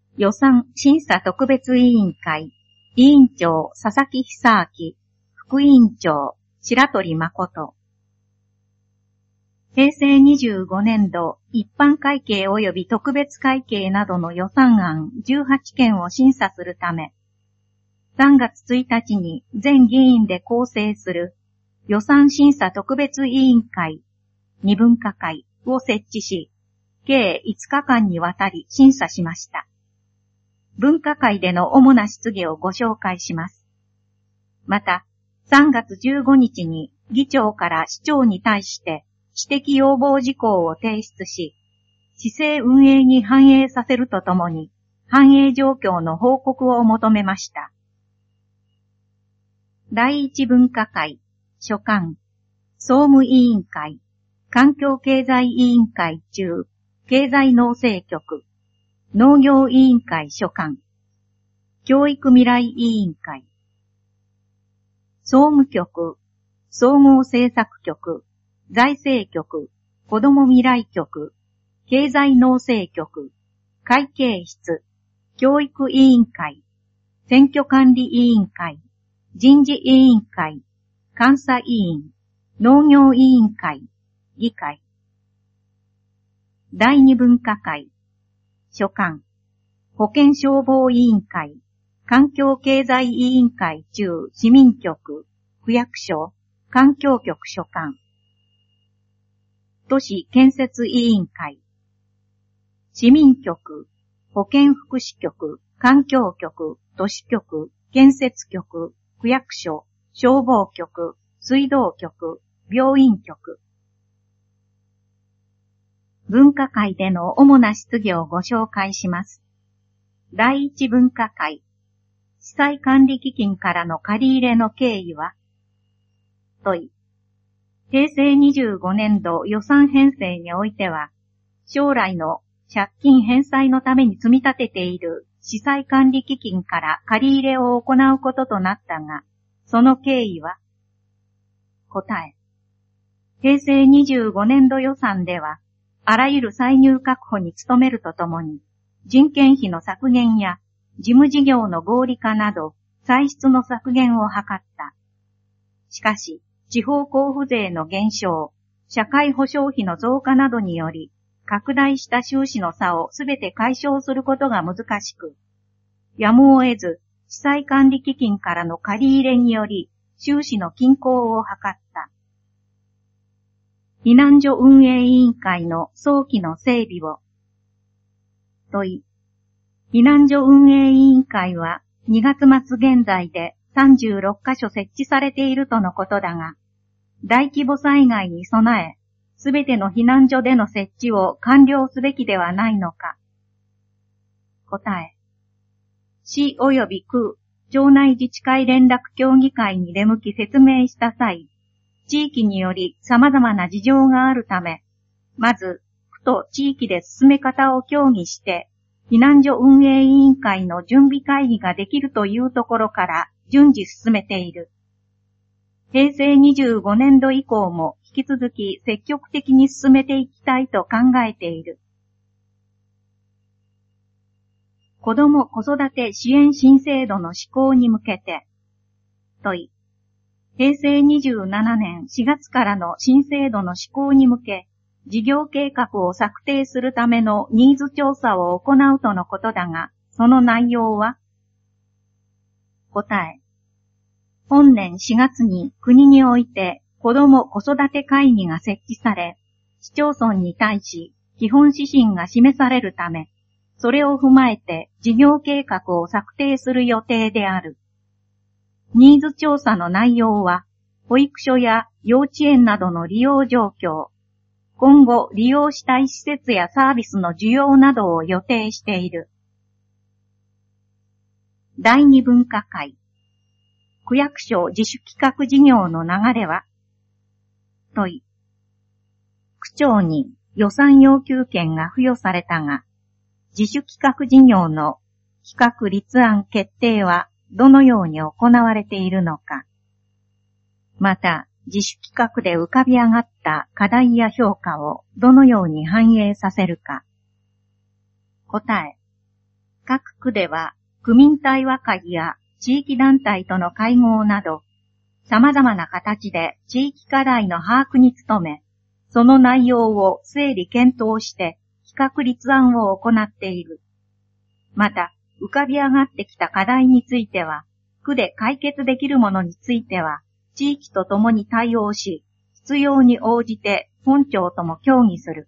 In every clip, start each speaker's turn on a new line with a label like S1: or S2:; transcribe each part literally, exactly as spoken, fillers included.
S1: 予算審査特別委員会、委員長佐々木久明、副委員長白鳥誠。平成にじゅうごねんど一般会計及び特別会計などの予算案じゅうはちけんを審査するため、さんがつついたちに全議員で構成する予算審査特別委員会、二分科会を設置し、計いつかかんにわたり審査しました。分科会での主な質疑をご紹介します。また、さんがつじゅうごにちに議長から市長に対して指摘要望事項を提出し、市政運営に反映させるとともに、反映状況の報告を求めました。第一分科会、所管、総務委員会、環境経済委員会中、経済農政局、農業委員会所管、教育未来委員会、総務局、総合政策局、財政局、子ども未来局、経済農政局、会計室、教育委員会、選挙管理委員会、人事委員会、監査委員、農業委員会、議会。第二分科会、所管、保健消防委員会、環境経済委員会中市民局、区役所、環境局所管。都市建設委員会、市民局、保健福祉局、環境局、都市局、建設局、区役所、消防局、水道局、病院局。分科会での主な質疑をご紹介します。第一分科会、市災管理基金からの借り入れの経緯は、問い。平成にじゅうごねんど予算編成においては、将来の借金返済のために積み立てている市災管理基金から借り入れを行うこととなったが、その経緯は、答え。平成にじゅうごねんど予算では、あらゆる歳入確保に努めるとともに、人件費の削減や事務事業の合理化など、歳出の削減を図った。しかし、地方交付税の減少、社会保障費の増加などにより、拡大した収支の差をすべて解消することが難しく、やむを得ず、市災管理基金からの借り入れにより、収支の均衡を図った。避難所運営委員会の早期の整備を。問い。避難所運営委員会はにがつまつ現在でさんじゅうろっかしょ設置されているとのことだが、大規模災害に備え、すべての避難所での設置を完了すべきではないのか。答え。市及び区、町内自治会連絡協議会に出向き説明した際、地域により様々な事情があるため、まず、区と地域で進め方を協議して、避難所運営委員会の準備会議ができるというところから順次進めている。平成にじゅうごねんど以降も引き続き積極的に進めていきたいと考えている。子ども子育て支援新制度の施行に向けて、問い。平成にじゅうななねんしがつからの新制度の施行に向け、事業計画を策定するためのニーズ調査を行うとのことだが、その内容は？答え。本年しがつに国において子ども子育て会議が設置され、市町村に対し基本指針が示されるため、それを踏まえて事業計画を策定する予定である。ニーズ調査の内容は、保育所や幼稚園などの利用状況、今後利用したい施設やサービスの需要などを予定している。第二分科会。区役所自主企画事業の流れは？問い。区長に予算要求権が付与されたが、自主企画事業の企画立案決定はどのように行われているのか。また、自主企画で浮かび上がった課題や評価をどのように反映させるか。答え。各区では区民対話会や地域団体との会合など、様々な形で地域課題の把握に努め、その内容を整理検討して企画立案を行っている。また、浮かび上がってきた課題については、区で解決できるものについては、地域と共に対応し、必要に応じて本庁とも協議する。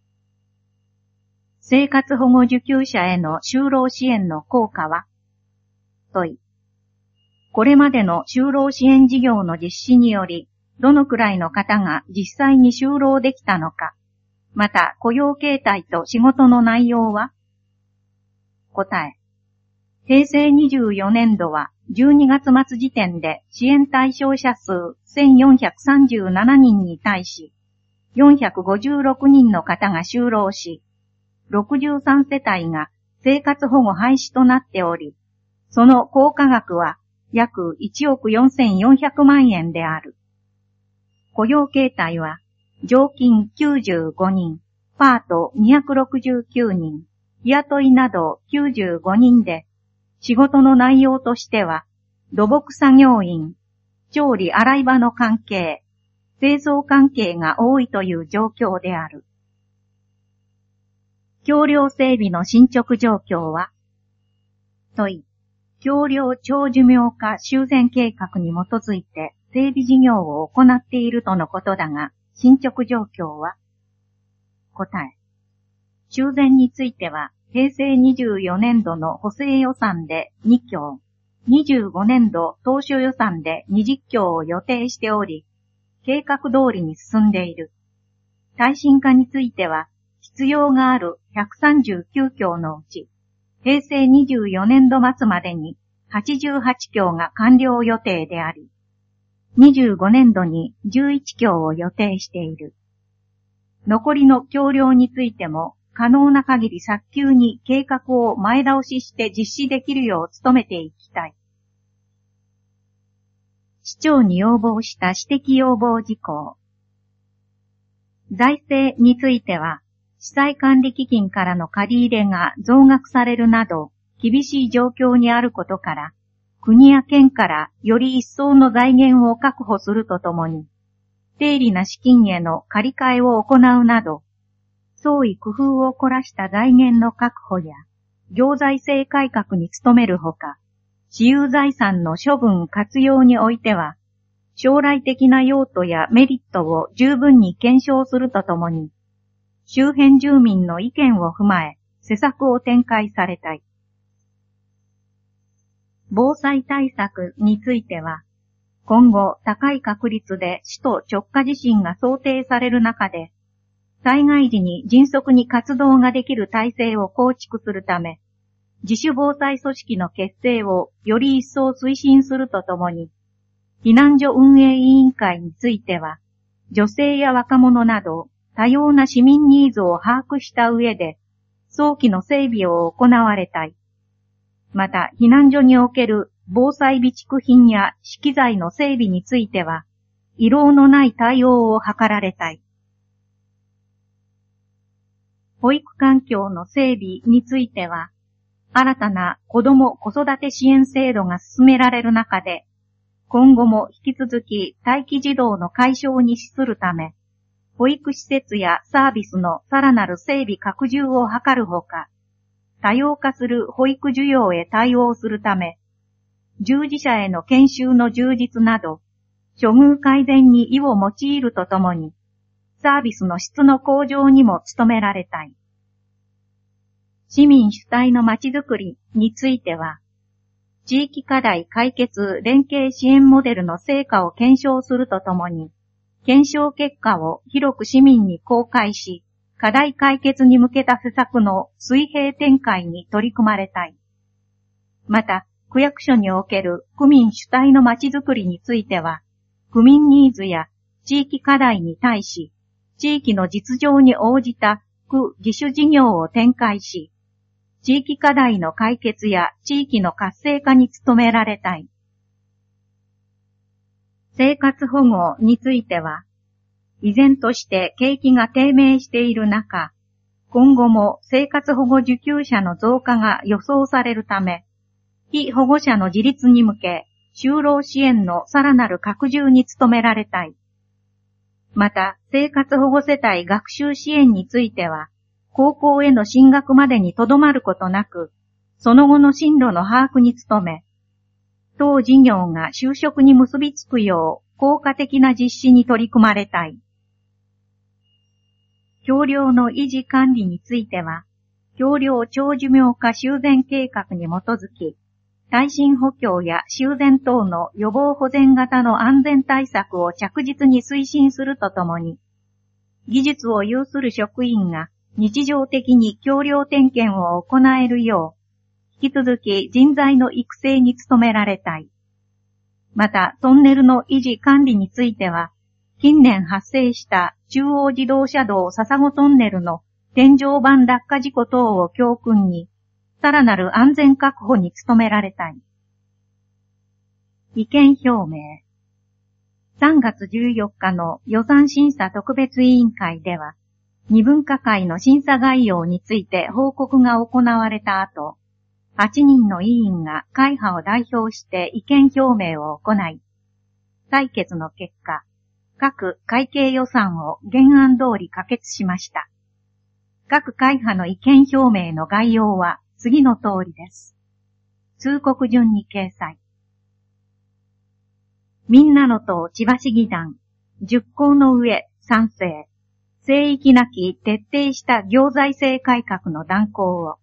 S1: 生活保護受給者への就労支援の効果は？問い。これまでの就労支援事業の実施により、どのくらいの方が実際に就労できたのか、また雇用形態と仕事の内容は？答え。平成にじゅうよねんどはじゅうにがつ末時点で支援対象者数せんよんひゃくさんじゅうななにんに対し、よんひゃくごじゅうろくにんの方が就労し、ろくじゅうさんせたいが生活保護廃止となっており、その効果額は約いちおくよんせんよんひゃくまんえんである。雇用形態は、常勤きゅうじゅうごにん、パートにひゃくろくじゅうきゅうにん、日雇いなどきゅうじゅうごにんで、仕事の内容としては、土木作業員、調理洗い場の関係、清掃関係が多いという状況である。橋梁整備の進捗状況は？問い。橋梁長寿命化修繕計画に基づいて整備事業を行っているとのことだが、進捗状況は？答え。修繕については、平成にじゅうよねんどの補正予算でにきょう、にじゅうごねんど当初予算でにじゅっきょうを予定しており、計画通りに進んでいる。耐震化については、必要があるひゃくさんじゅうきゅうきょうのうち、平成にじゅうよねんど末までにはちじゅうはちきょうが完了予定であり、にじゅうごねんどにじゅういっきょうを予定している。残りの橋梁についても、可能な限り早急に計画を前倒しして実施できるよう努めていきたい。市長に要望した指摘要望事項。財政については、市災管理基金からの借り入れが増額されるなど、厳しい状況にあることから、国や県からより一層の財源を確保するとともに、低利な資金への借り換えを行うなど、創意工夫を凝らした財源の確保や、行財政改革に努めるほか、私有財産の処分活用においては、将来的な用途やメリットを十分に検証するとともに、周辺住民の意見を踏まえ、施策を展開されたい。防災対策については、今後高い確率で首都直下地震が想定される中で、災害時に迅速に活動ができる体制を構築するため、自主防災組織の結成をより一層推進するとともに、避難所運営委員会については、女性や若者など多様な市民ニーズを把握した上で、早期の整備を行われたい。また、避難所における防災備蓄品や資機材の整備については、遺漏のない対応を図られたい。保育環境の整備については、新たな子ども子育て支援制度が進められる中で、今後も引き続き待機児童の解消に資するため、保育施設やサービスのさらなる整備拡充を図るほか、多様化する保育需要へ対応するため、従事者への研修の充実など、処遇改善に意を用いるとともに、サービスの質の向上にも努められたい。市民主体のまちづくりについては、地域課題解決連携支援モデルの成果を検証するとともに、検証結果を広く市民に公開し、課題解決に向けた施策の水平展開に取り組まれたい。また、区役所における区民主体のまちづくりについては、区民ニーズや地域課題に対し、地域の実情に応じた区自主事業を展開し、地域課題の解決や地域の活性化に努められたい。生活保護については、依然として景気が低迷している中、 今後も生活保護受給者の増加が予想されるため、被保護者の自立に向け、就労支援のさらなる拡充に努められたい。また、生活保護世帯学習支援については、高校への進学までにとどまることなく、その後の進路の把握に努め、当事業が就職に結びつくよう効果的な実施に取り組まれたい。橋梁の維持管理については、橋梁長寿命化修繕計画に基づき、耐震補強や修繕等の予防保全型の安全対策を着実に推進するとともに、技術を有する職員が日常的に橋梁点検を行えるよう、引き続き人材の育成に努められたい。また、トンネルの維持管理については、近年発生した中央自動車道笹子トンネルの天井板落下事故等を教訓に、さらなる安全確保に努められたい。意見表明。さんがつじゅうよっかの予算審査特別委員会では、二分科会の審査概要について報告が行われた後、はちにんの委員が会派を代表して意見表明を行い、採決の結果、各会計予算を原案通り可決しました。各会派の意見表明の概要は次の通りです。通告順に掲載。みんなの党千葉市議団、十項の上賛成、聖域なき徹底した行財政改革の断行を。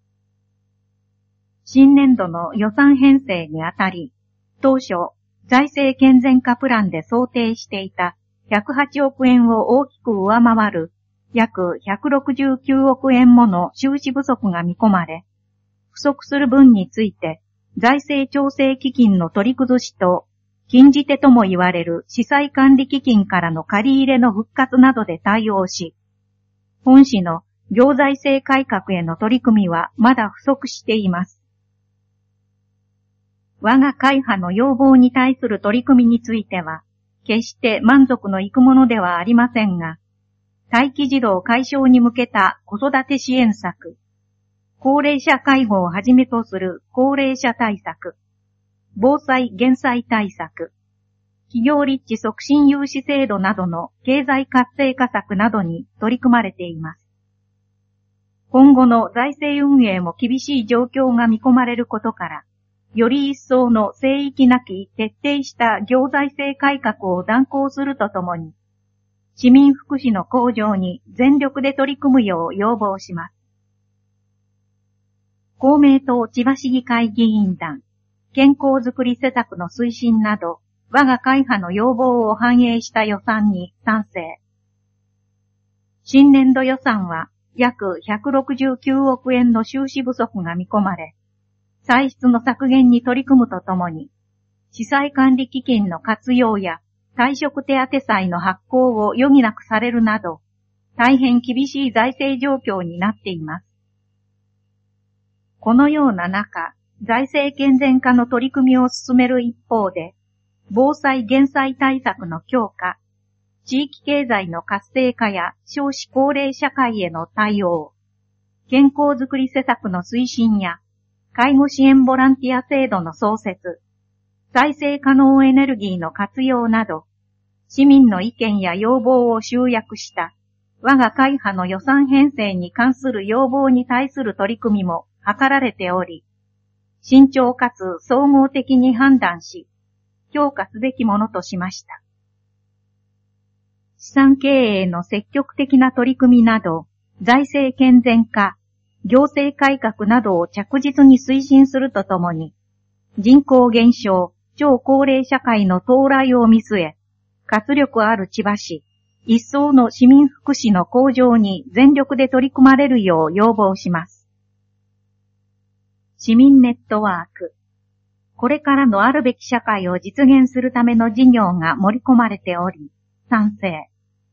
S1: 新年度の予算編成にあたり、当初、財政健全化プランで想定していたひゃくはちおくえんを大きく上回る約ひゃくろくじゅうきゅうおくえんもの収支不足が見込まれ、不足する分について財政調整基金の取り崩しと禁じ手とも言われる資産管理基金からの借り入れの復活などで対応し、本市の行財政改革への取り組みはまだ不足しています。我が会派の要望に対する取り組みについては、決して満足のいくものではありませんが、待機児童解消に向けた子育て支援策、高齢者介護をはじめとする高齢者対策、防災減災対策、企業立地促進融資制度などの経済活性化策などに取り組まれています。今後の財政運営も厳しい状況が見込まれることから、より一層の聖域なき徹底した行財政改革を断行するとともに、市民福祉の向上に全力で取り組むよう要望します。公明党千葉市議会議員団、健康づくり施策の推進など、我が会派の要望を反映した予算に賛成。新年度予算は約ひゃくろくじゅうきゅうおくえんの収支不足が見込まれ、歳出の削減に取り組むとともに、資産管理基金の活用や退職手当債の発行を余儀なくされるなど、大変厳しい財政状況になっています。このような中、財政健全化の取り組みを進める一方で、防災減災対策の強化、地域経済の活性化や少子高齢社会への対応、健康づくり施策の推進や、介護支援ボランティア制度の創設、再生可能エネルギーの活用など、市民の意見や要望を集約した我が会派の予算編成に関する要望に対する取り組みも図られており、慎重かつ総合的に判断し、評価すべきものとしました。資産経営の積極的な取り組みなど、財政健全化、行政改革などを着実に推進するとともに、人口減少、超高齢社会の到来を見据え、活力ある千葉市、一層の市民福祉の向上に全力で取り組まれるよう要望します。市民ネットワーク。これからのあるべき社会を実現するための事業が盛り込まれており、賛成。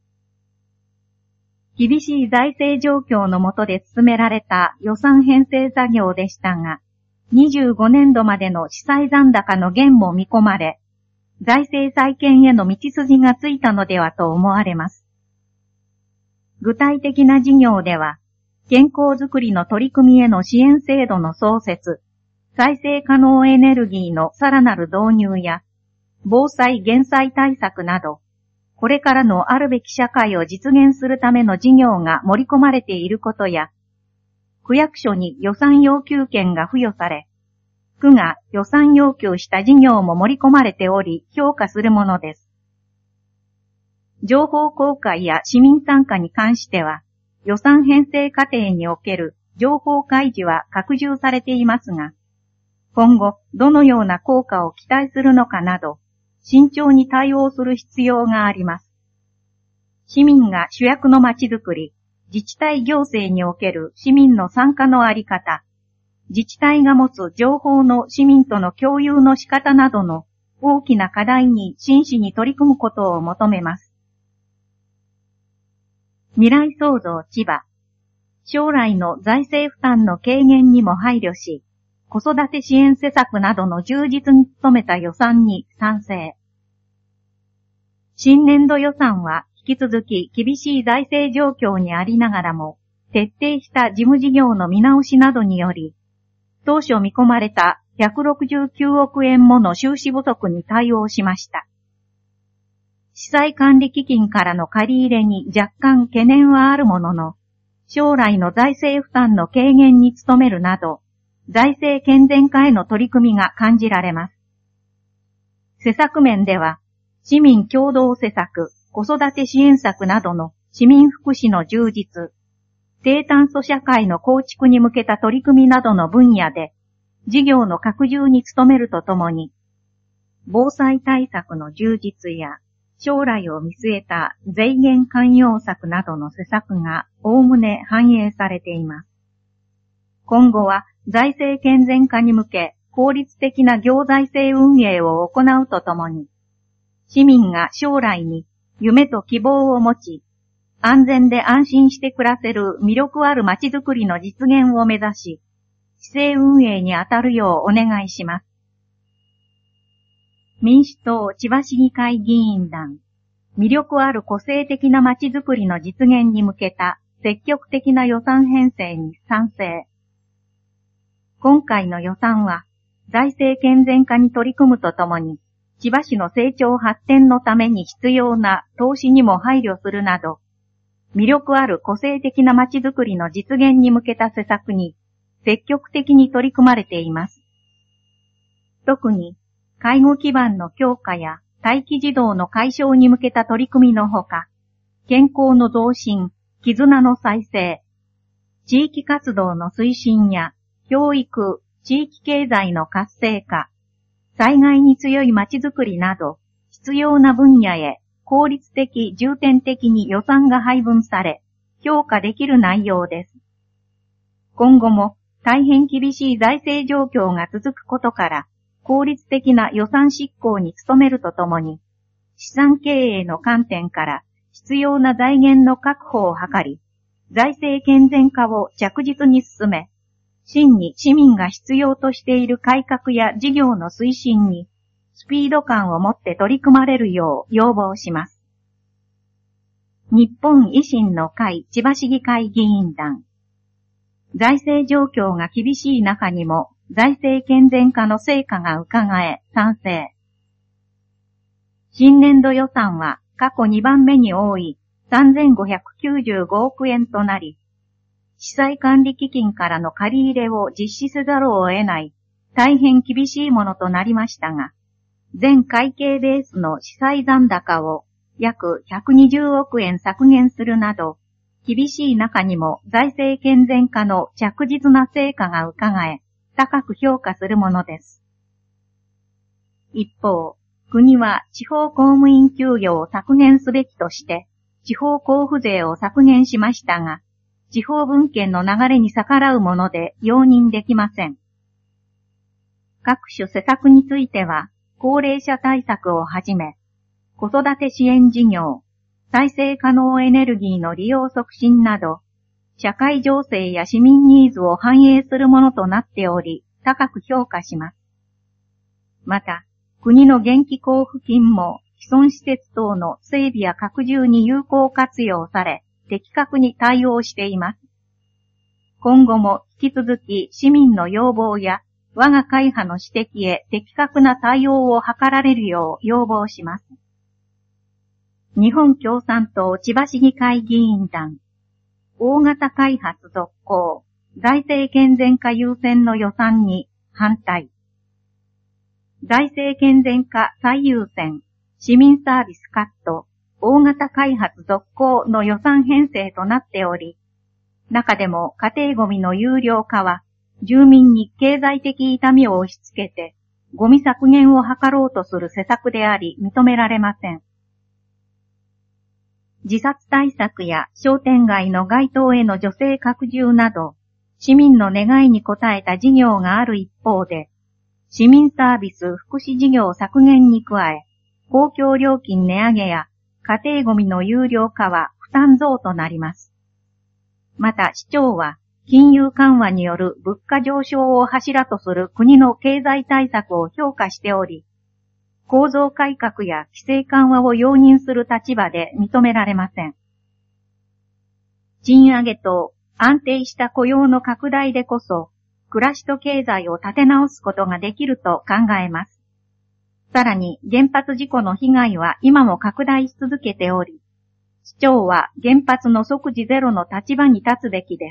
S1: 厳しい財政状況の下で進められた予算編成作業でしたが、にじゅうごねんどまでの資産残高の減も見込まれ、財政再建への道筋がついたのではと思われます。具体的な事業では、 健康づくりの取り組みへの支援制度の創設、再生可能エネルギーのさらなる導入や、防災減災対策など、これからのあるべき社会を実現するための事業が盛り込まれていることや、区役所に予算要求権が付与され、区が予算要求した事業も盛り込まれており、評価するものです。情報公開や市民参加に関しては、予算編成過程における情報開示は拡充されていますが、今後どのような効果を期待するのかなど、慎重に対応する必要があります。市民が主役のまちづくり、自治体行政における市民の参加のあり方、自治体が持つ情報の市民との共有の仕方などの大きな課題に真摯に取り組むことを求めます。未来創造千葉、将来の財政負担の軽減にも配慮し、子育て支援施策などの充実に努めた予算に賛成。新年度予算は引き続き厳しい財政状況にありながらも、徹底した事務事業の見直しなどにより、当初見込まれたひゃくろくじゅうきゅうおくえんもの収支不足に対応しました。資産管理基金からの借り入れに若干懸念はあるものの、将来の財政負担の軽減に努めるなど、財政健全化への取り組みが感じられます。施策面では、市民共同施策、子育て支援策などの市民福祉の充実、低炭素社会の構築に向けた取り組みなどの分野で、事業の拡充に努めるとともに、防災対策の充実や、将来を見据えた財源寛容策などの施策がおおむね反映されています。今後は財政健全化に向け効率的な行財政運営を行うとともに、市民が将来に夢と希望を持ち、安全で安心して暮らせる魅力ある街づくりの実現を目指し、市政運営に当たるようお願いします。民主党千葉市議会議員団、魅力ある個性的な街づくりの実現に向けた積極的な予算編成に賛成。今回の予算は、財政健全化に取り組むとともに、千葉市の成長発展のために必要な投資にも配慮するなど、魅力ある個性的な街づくりの実現に向けた施策に積極的に取り組まれています。特に、介護基盤の強化や待機児童の解消に向けた取り組みのほか、健康の増進、絆の再生、地域活動の推進や教育、地域経済の活性化、災害に強い街づくりなど、必要な分野へ効率的、重点的に予算が配分され、評価できる内容です。今後も大変厳しい財政状況が続くことから、効率的な予算執行に努めるとともに、資産経営の観点から必要な財源の確保を図り、財政健全化を着実に進め、真に市民が必要としている改革や事業の推進に、スピード感を持って取り組まれるよう要望します。日本維新の会千葉市議会議員団。財政状況が厳しい中にも、財政健全化の成果が伺え賛成。新年度予算は過去にばんめに多いさんぜんごひゃくきゅうじゅうごおくえんとなり、資産管理基金からの借り入れを実施せざるを得ない大変厳しいものとなりましたが、全会計ベースの資産残高を約ひゃくにじゅうおくえん削減するなど、厳しい中にも財政健全化の着実な成果が伺え、高く評価するものです。一方、国は地方公務員給与を削減すべきとして、地方交付税を削減しましたが、地方分権の流れに逆らうもので容認できません。各種施策については、高齢者対策をはじめ、子育て支援事業、再生可能エネルギーの利用促進など、社会情勢や市民ニーズを反映するものとなっており、高く評価します。また、国の現金交付金も既存施設等の整備や拡充に有効活用され、的確に対応しています。 今後も引き続き市民の要望や我が会派の指摘へ的確な対応を図られるよう要望します。日本共産党千葉市議会議員団、大型開発続行、財政健全化優先の予算に反対。財政健全化最優先、市民サービスカット、大型開発続行の予算編成となっており、中でも家庭ゴミの有料化は、住民に経済的痛みを押し付けて、ゴミ削減を図ろうとする施策であり認められません。自殺対策や商店街の街頭への女性拡充など、市民の願いに応えた事業がある一方で、市民サービス福祉事業削減に加え、公共料金値上げや家庭ゴミの有料化は負担増となります。また市長は、金融緩和による物価上昇を柱とする国の経済対策を評価しており、構造改革や規制緩和を容認する立場で認められません。賃上げと安定した雇用の拡大でこそ、暮らしと経済を立て直すことができると考えます。さらに原発事故の被害は今も拡大し続けており、市長は原発の即時ゼロの立場に立つべきです。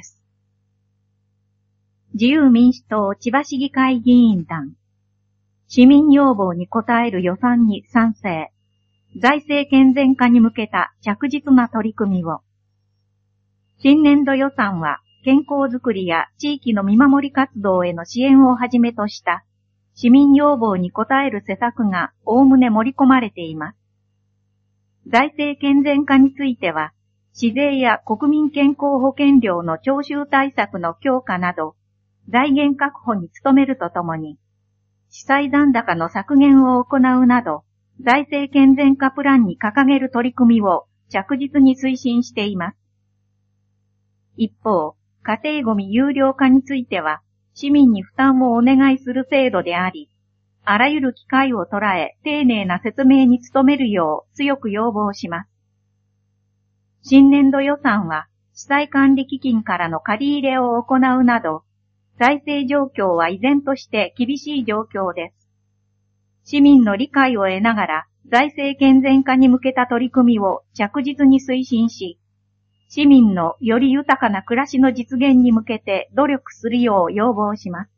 S1: 自由民主党千葉市議会議員団、市民要望に応える予算に賛成、財政健全化に向けた着実な取り組みを。新年度予算は健康づくりや地域の見守り活動への支援をはじめとした市民要望に応える施策がおおむね盛り込まれています。財政健全化については、市税や国民健康保険料の徴収対策の強化など、財源確保に努めるとともに、市債残高の削減を行うなど、財政健全化プランに掲げる取り組みを着実に推進しています。一方、家庭ゴミ有料化については、市民に負担をお願いする制度であり、あらゆる機会を捉え、丁寧な説明に努めるよう強く要望します。新年度予算は、市債管理基金からの借り入れを行うなど、財政状況は依然として厳しい状況です。市民の理解を得ながら、財政健全化に向けた取り組みを着実に推進し、市民のより豊かな暮らしの実現に向けて努力するよう要望します。